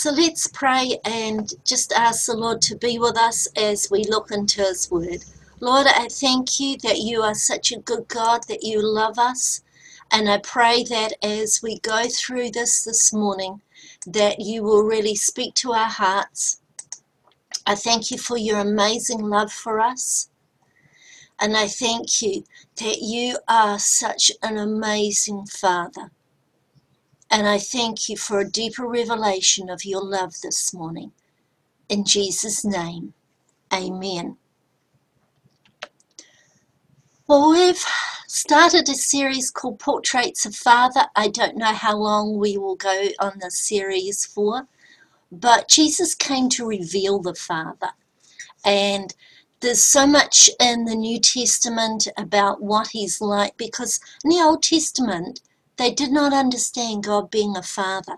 So let's pray and just ask the Lord to be with us as we look into His Word. Lord, I thank you that you are such a good God, that you love us. And I pray that as we go through this morning, that you will really speak to our hearts. I thank you for your amazing love for us. And I thank you that you are such an amazing Father. And I thank you for a deeper revelation of your love this morning. In Jesus' name, amen. Well, we've started a series called Portraits of Father. I don't know how long we will go on this series for, but Jesus came to reveal the Father. And there's so much in the New Testament about what he's like, because in the Old Testament, they did not understand God being a father.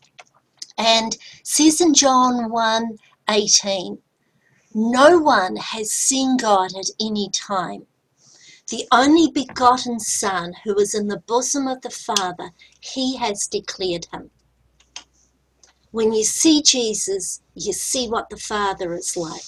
And it says in John 1:18, no one has seen God at any time. The only begotten Son, who is in the bosom of the Father, he has declared him. When you see Jesus, you see what the Father is like.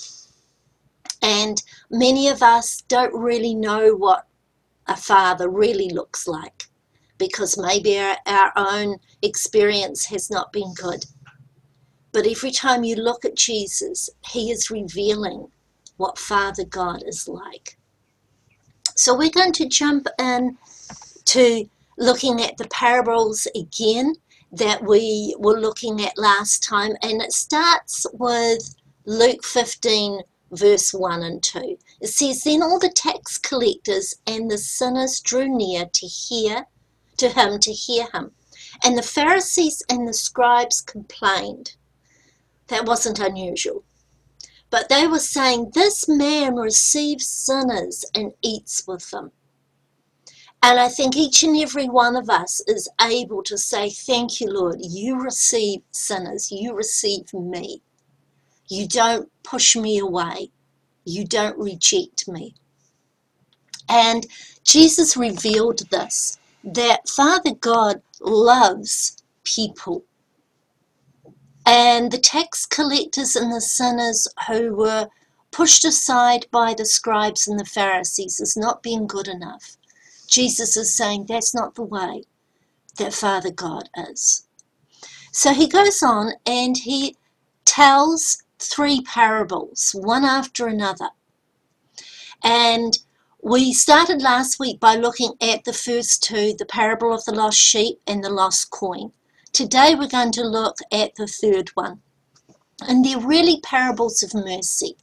And many of us don't really know what a father really looks like, because maybe our own experience has not been good. But every time you look at Jesus, he is revealing what Father God is like. So we're going to jump in to looking at the parables again that we were looking at last time. And it starts with Luke 15, verse 1 and 2. It says, then all the tax collectors and the sinners drew near to hear him. And the Pharisees and the scribes complained. That wasn't unusual. But they were saying, this man receives sinners and eats with them. And I think each and every one of us is able to say, thank you, Lord, you receive sinners, you receive me. You don't push me away. You don't reject me. And Jesus revealed this, that Father God loves people. And the tax collectors and the sinners who were pushed aside by the scribes and the Pharisees as not being good enough, Jesus is saying that's not the way that Father God is. So he goes on and he tells 3 parables, one after another. And we started last week by looking at the first 2, the parable of the lost sheep and the lost coin. Today we're going to look at the 3rd one. And they're really parables of mercy.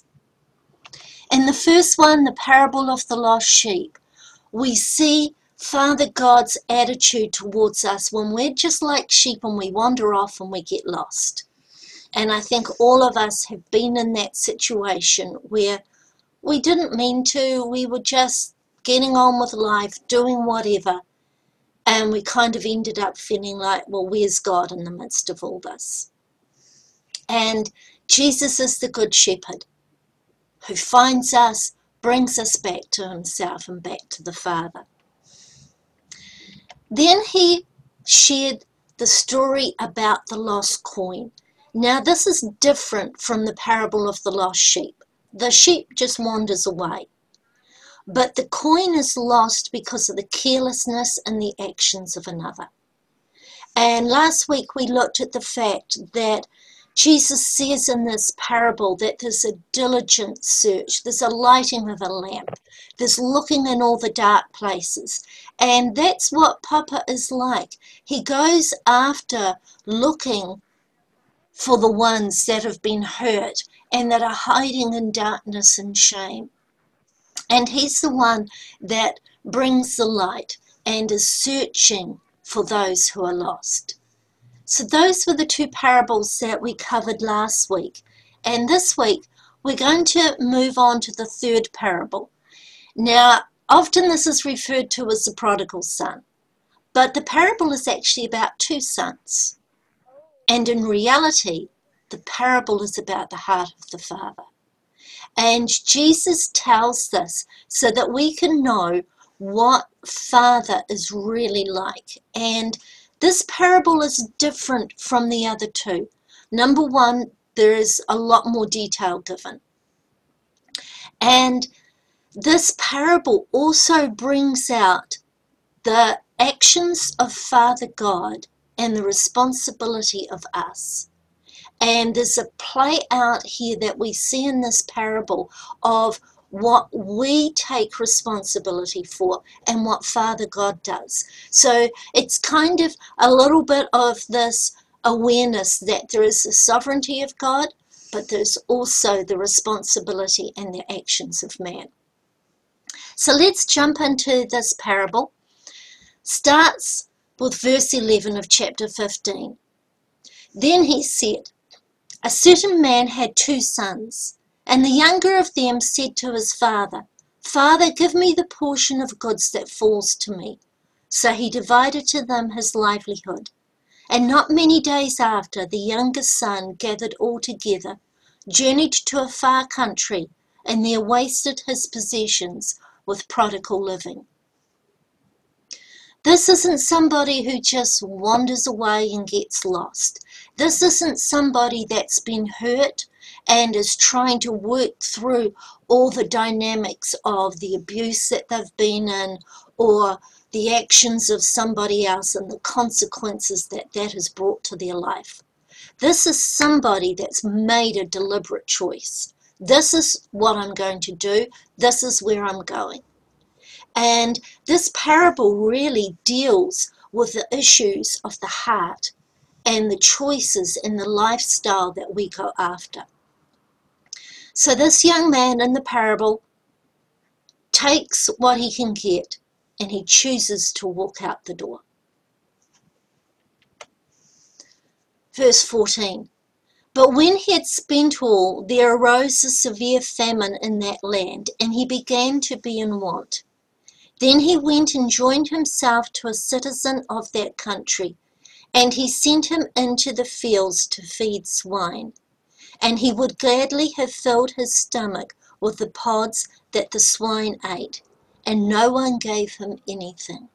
In the first one, the parable of the lost sheep, we see Father God's attitude towards us when we're just like sheep and we wander off and we get lost. And I think all of us have been in that situation where we didn't mean to, we were just getting on with life, doing whatever, and we kind of ended up feeling like, well, where's God in the midst of all this? And Jesus is the good shepherd who finds us, brings us back to himself and back to the Father. Then he shared the story about the lost coin. Now this is different from the parable of the lost sheep. The sheep just wanders away. But the coin is lost because of the carelessness and the actions of another. And last week we looked at the fact that Jesus says in this parable that there's a diligent search, there's a lighting of a lamp, there's looking in all the dark places. And that's what Papa is like. He goes after looking for the ones that have been hurt and that are hiding in darkness and shame. And he's the one that brings the light and is searching for those who are lost. So those were the 2 parables that we covered last week. And this week, we're going to move on to the 3rd parable. Now, often this is referred to as the prodigal son. But the parable is actually about 2 sons. And in reality, the parable is about the heart of the Father. And Jesus tells this so that we can know what Father is really like. And this parable is different from the other 2 Number one, there is a lot more detail given. And this parable also brings out the actions of Father God and the responsibility of us. And there's a play out here that we see in this parable of what we take responsibility for and what Father God does. So it's kind of a little bit of this awareness that there is the sovereignty of God, but there's also the responsibility and the actions of man. So let's jump into this parable. Starts with verse 11 of chapter 15. Then he said, a certain man had 2 sons, and the younger of them said to his father, Father, give me the portion of goods that falls to me. So he divided to them his livelihood. And not many days after, the younger son gathered all together, journeyed to a far country, and there wasted his possessions with prodigal living. This isn't somebody who just wanders away and gets lost. This isn't somebody that's been hurt and is trying to work through all the dynamics of the abuse that they've been in, or the actions of somebody else and the consequences that that has brought to their life. This is somebody that's made a deliberate choice. This is what I'm going to do. This is where I'm going. And this parable really deals with the issues of the heart and the choices in the lifestyle that we go after. So this young man in the parable takes what he can get and he chooses to walk out the door. Verse 14. But when he had spent all, there arose a severe famine in that land, and he began to be in want. Then he went and joined himself to a citizen of that country, and he sent him into the fields to feed swine. And he would gladly have filled his stomach with the pods that the swine ate, and no one gave him anything.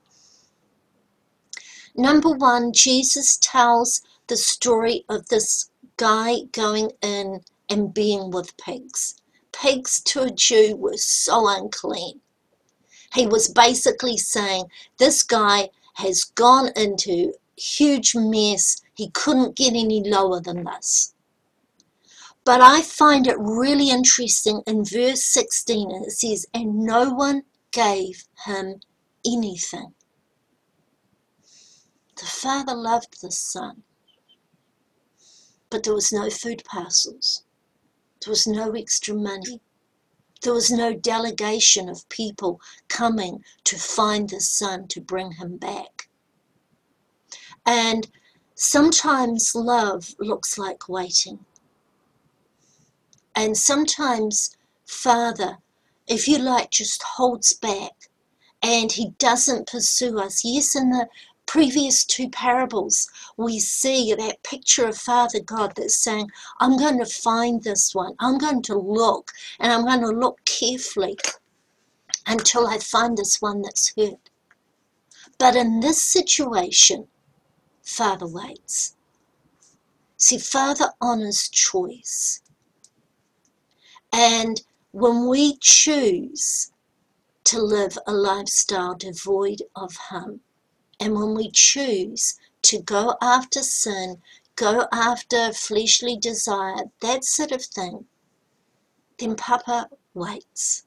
Number one, Jesus tells the story of this guy going in and being with pigs. Pigs to a Jew were so unclean. He was basically saying, this guy has gone into huge mess. He couldn't get any lower than this. But I find it really interesting in verse 16, and it says, and no one gave him anything. The father loved the son, but there was no food parcels. There was no extra money. There was no delegation of people coming to find the son to bring him back. And sometimes love looks like waiting. And sometimes Father, if you like, just holds back and he doesn't pursue us. Yes, in the previous 2 parables, we see that picture of Father God that's saying, I'm going to find this one. I'm going to look, and I'm going to look carefully until I find this one that's hurt. But in this situation, Father waits. See, Father honors choice. And when we choose to live a lifestyle devoid of Him, and when we choose to go after sin, go after fleshly desire, that sort of thing, then Papa waits.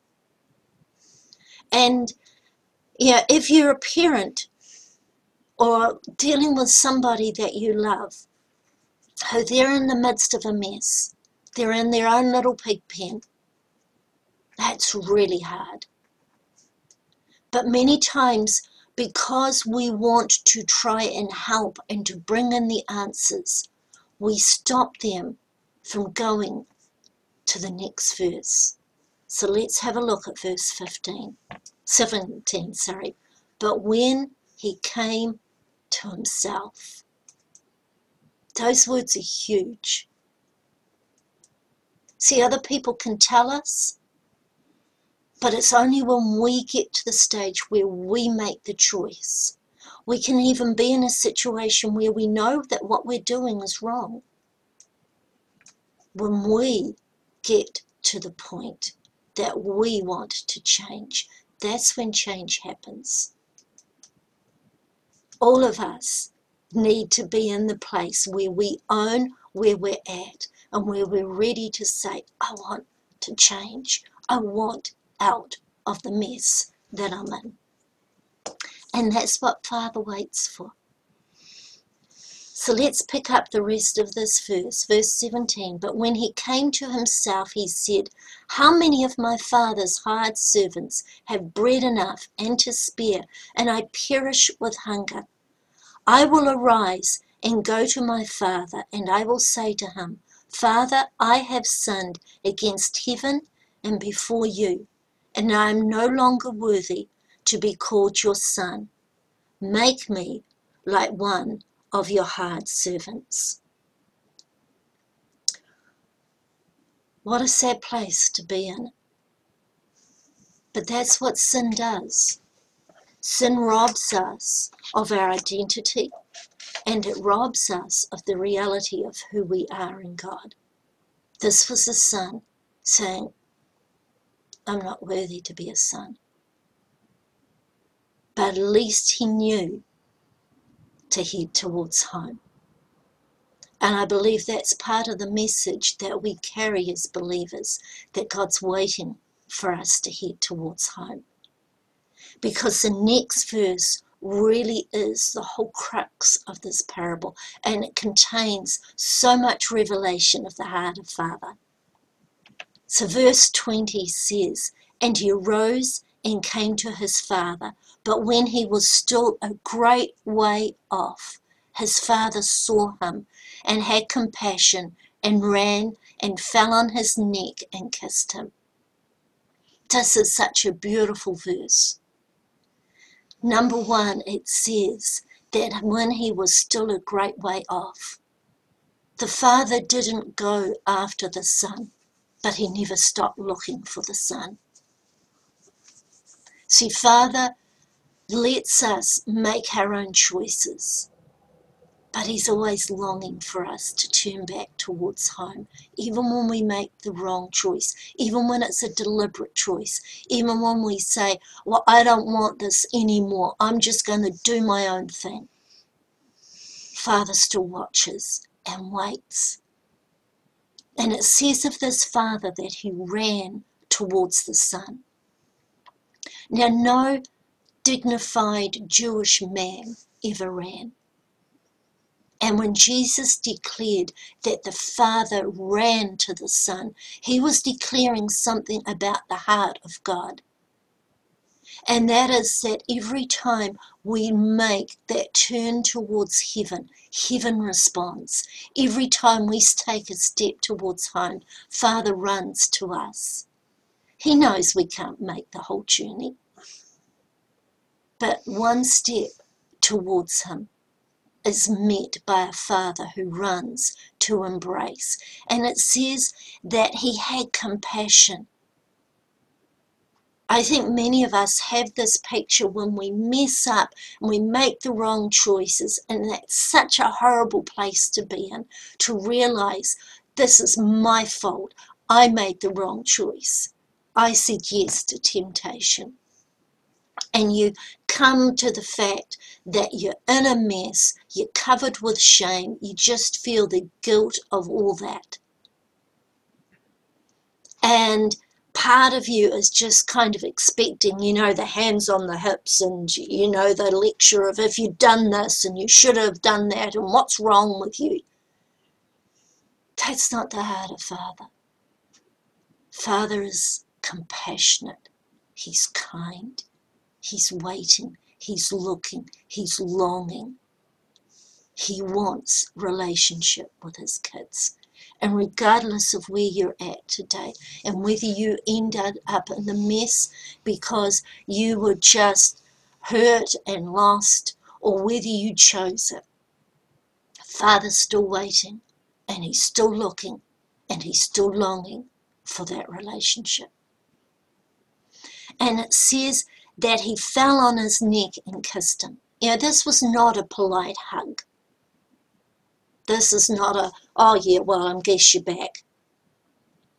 And if you're a parent or dealing with somebody that you love, who they're in the midst of a mess, they're in their own little pig pen, that's really hard. But many times, because we want to try and help and to bring in the answers, we stop them from going to the next verse. So let's have a look at verse 17. But when he came to himself. Those words are huge. See, other people can tell us, but it's only when we get to the stage where we make the choice. We can even be in a situation where we know that what we're doing is wrong. when we get to the point that we want to change, that's when change happens. All of us need to be in the place where we own where we're at and where we're ready to say, I want to change. I want out of the mess that I'm in. And that's what Father waits for. So let's pick up the rest of this verse 17. But when he came to himself, he said, how many of my father's hired servants have bread enough and to spare, and I perish with hunger? I will arise and go to my father, and I will say to him, Father, I have sinned against heaven and before you, and I am no longer worthy to be called your son. Make me like one of your hired servants. What a sad place to be in. But that's what sin does. Sin robs us of our identity, and it robs us of the reality of who we are in God. This was the son saying, I'm not worthy to be a son. But at least he knew to head towards home. And I believe that's part of the message that we carry as believers, that God's waiting for us to head towards home. Because the next verse really is the whole crux of this parable, and it contains so much revelation of the heart of Father. So verse 20 says, and he arose and came to his father, but when he was still a great way off, his father saw him and had compassion and ran and fell on his neck and kissed him. This is such a beautiful verse. Number one, it says that when he was still a great way off, the father didn't go after the son, but he never stopped looking for the son. See, Father lets us make our own choices, but he's always longing for us to turn back towards home, even when we make the wrong choice, even when it's a deliberate choice, even when we say, well, I don't want this anymore, I'm just going to do my own thing. Father still watches and waits. And it says of this father that he ran towards the son. Now, no dignified Jewish man ever ran. And when Jesus declared that the Father ran to the Son, he was declaring something about the heart of God. And that is that every time we make that turn towards heaven, heaven responds. Every time we take a step towards home, Father runs to us. He knows we can't make the whole journey, but one step towards him is met by a Father who runs to embrace. And it says that he had compassion. I think many of us have this picture when we mess up and we make the wrong choices, and that's such a horrible place to be in, to realize this is my fault. I made the wrong choice. I said yes to temptation. And you come to the fact that you're in a mess, you're covered with shame, you just feel the guilt of all that. And part of you is just kind of expecting, the hands on the hips and, the lecture of if you'd done this and you should have done that and what's wrong with you. That's not the heart of Father. Father is compassionate. He's kind. He's waiting, he's looking, he's longing. He wants relationship with his kids. And regardless of where you're at today, and whether you ended up in the mess because you were just hurt and lost, or whether you chose it, Father's still waiting, and he's still looking, and he's still longing for that relationship. And it says that he fell on his neck and kissed him. This was not a polite hug. This is not a, oh yeah, well, I guess you're back.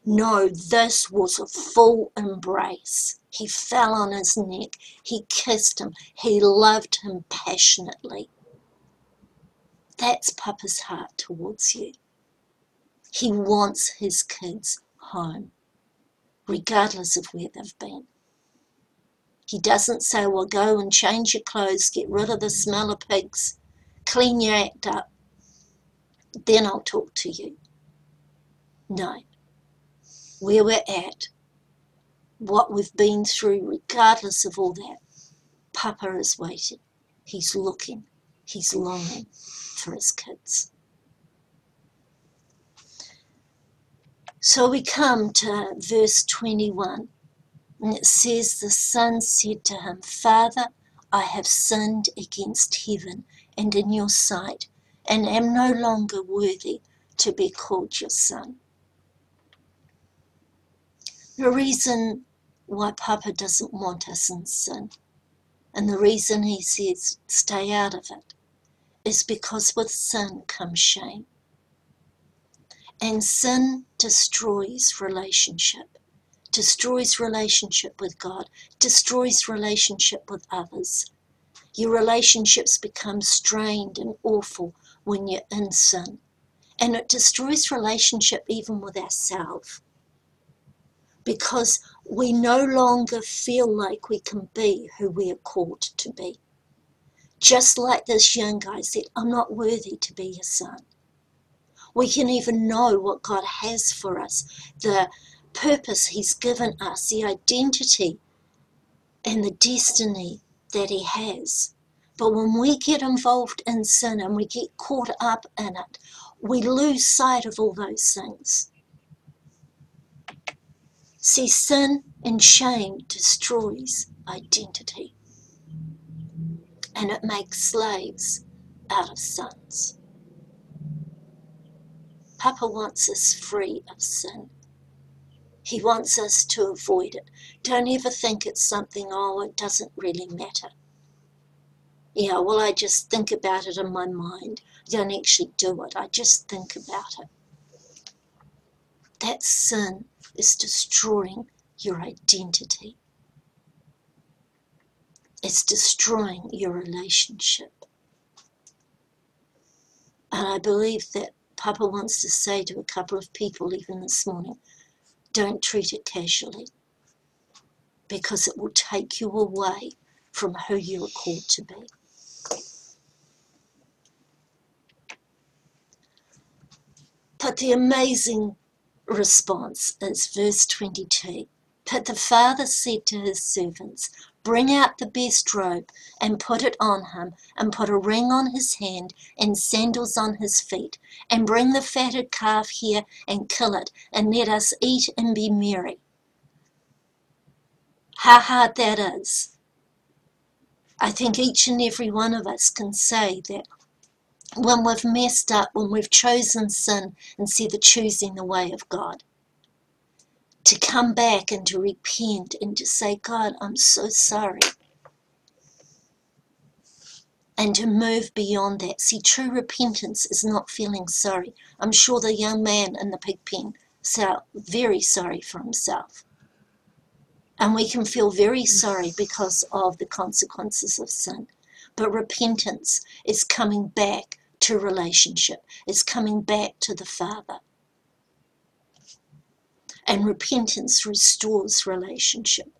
No, this was a full embrace. He fell on his neck. He kissed him. He loved him passionately. That's Papa's heart towards you. He wants his kids home, regardless of where they've been. He doesn't say, well, go and change your clothes, get rid of the smell of pigs, clean your act up, then I'll talk to you. No. Where we're at, what we've been through, regardless of all that, Papa is waiting. He's looking. He's longing for his kids. So we come to verse 21, and it says, the son said to him, Father, I have sinned against heaven and in your sight, and am no longer worthy to be called your son. The reason why Papa doesn't want us in sin, and the reason he says stay out of it, is because with sin comes shame. And sin destroys relationship with God, destroys relationship with others. Your relationships become strained and awful when you're in sin. And it destroys relationship even with ourselves, because we no longer feel like we can be who we are called to be. Just like this young guy said, I'm not worthy to be your son. We can even know what God has for us, the purpose he's given us, the identity and the destiny that he has. But when we get involved in sin and we get caught up in it, we lose sight of all those things. See, sin and shame destroys identity, and it makes slaves out of sons. Papa wants us free of sin. He wants us to avoid it. Don't ever think it's something, oh, it doesn't really matter. Yeah, well, I just think about it in my mind. I don't actually do it. I just think about it. That sin is destroying your identity. It's destroying your relationship. And I believe that Papa wants to say to a couple of people even this morning, don't treat it casually, because it will take you away from who you are called to be. But the amazing response is verse 22. But the father said to his servants, bring out the best robe and put it on him, and put a ring on his hand and sandals on his feet, and bring the fatted calf here and kill it, and let us eat and be merry. How hard that is. I think each and every one of us can say that when we've messed up, when we've chosen sin instead of choosing the way of God, to come back and to repent and to say, God, I'm so sorry. And to move beyond that. See, true repentance is not feeling sorry. I'm sure the young man in the pig pen felt very sorry for himself. And we can feel very sorry because of the consequences of sin. But repentance is coming back to relationship. It's coming back to the Father. And repentance restores relationship.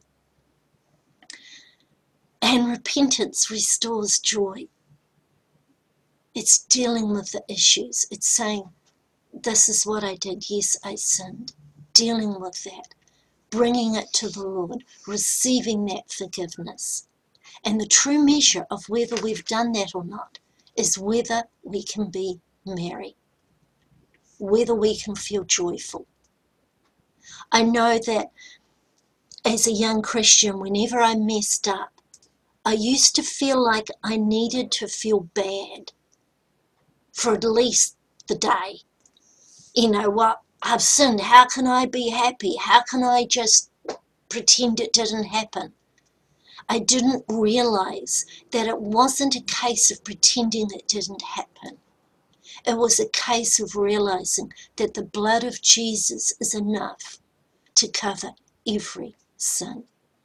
And repentance restores joy. It's dealing with the issues. It's saying, this is what I did. Yes, I sinned. Dealing with that. Bringing it to the Lord. Receiving that forgiveness. And the true measure of whether we've done that or not is whether we can be merry. Whether we can feel joyful. I know that as a young Christian, whenever I messed up, I used to feel like I needed to feel bad for at least the day. You know what? I've sinned. How can I be happy? How can I just pretend it didn't happen? I didn't realize that it wasn't a case of pretending it didn't happen. It was a case of realizing that the blood of Jesus is enough to cover every sin.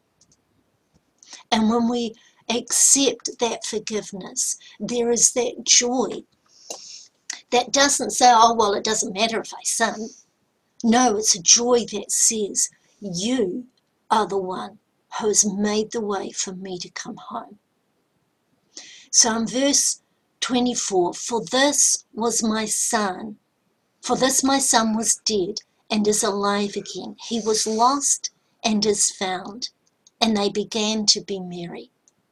And when we accept that forgiveness, there is that joy that doesn't say, oh, well, it doesn't matter if I sin. No, it's a joy that says, you are the one who has made the way for me to come home. So in verse 24, for this my son was dead and is alive again. He was lost and is found. And they began to be merry.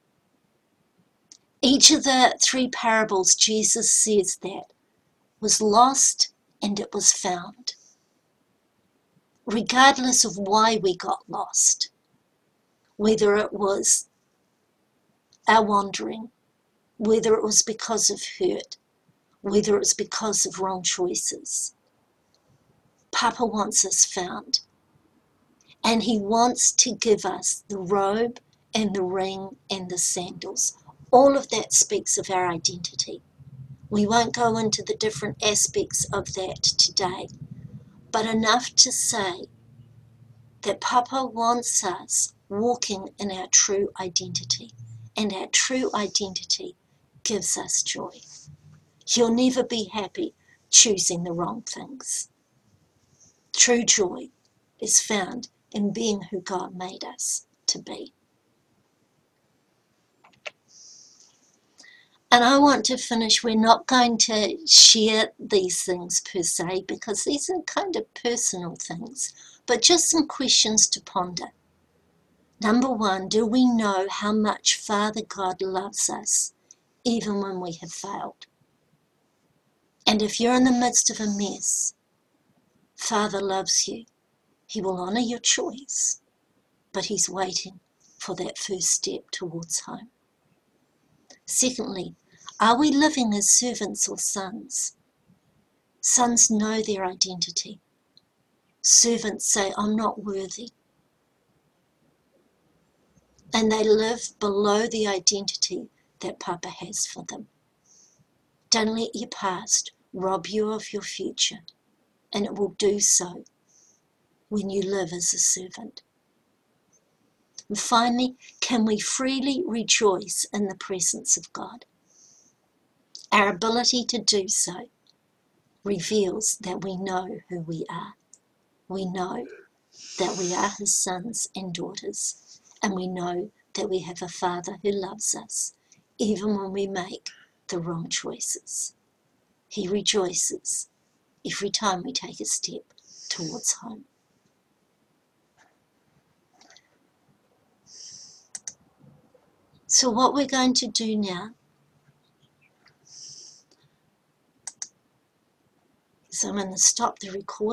Each of the three parables, Jesus says that, was lost and it was found. Regardless of why we got lost, whether it was our wandering, whether it was because of hurt, whether it was because of wrong choices, Papa wants us found. And he wants to give us the robe and the ring and the sandals. All of that speaks of our identity. We won't go into the different aspects of that today, but enough to say that Papa wants us walking in our true identity, and our true identity gives us joy. He'll never be happy choosing the wrong things. True joy is found in being who God made us to be. And I want to finish, we're not going to share these things per se, because these are kind of personal things, but just some questions to ponder. Number one, do we know how much Father God loves us, even when we have failed? And if you're in the midst of a mess, Father loves you. He will honour your choice, but he's waiting for that first step towards home. Secondly, are we living as servants or sons? Sons know their identity. Servants say, I'm not worthy. And they live below the identity that Papa has for them. Don't let your past rob you of your future, and it will do so when you live as a servant. And finally, can we freely rejoice in the presence of God? Our ability to do so reveals that we know who we are. We know that we are his sons and daughters, and we know that we have a Father who loves us, even when we make the wrong choices. He rejoices every time we take a step towards home. So what we're going to do now is I'm going to stop the recording.